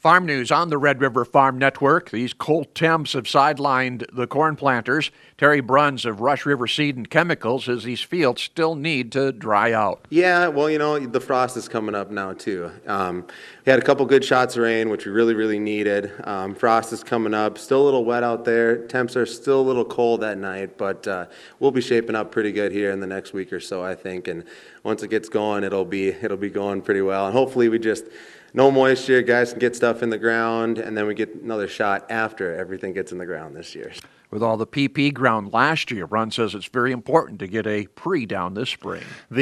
Farm news on the Red River Farm Network. These cold temps have sidelined the corn planters. Terry Bruns of Rush River Seed and Chemicals says these fields still need to dry out. Yeah, well, the frost is coming up now too. We had a couple good shots of rain, which we really, really needed. Frost is coming up. Still a little wet out there. Temps are still a little cold at night, but we'll be shaping up pretty good here in the next week or so, I think. And once it gets going, it'll be going pretty well. And hopefully, we just no moisture, guys can get stuff in the ground, and then we get another shot after everything gets in the ground this year. With all the PP ground last year, Bruns says it's very important to get a pre down this spring.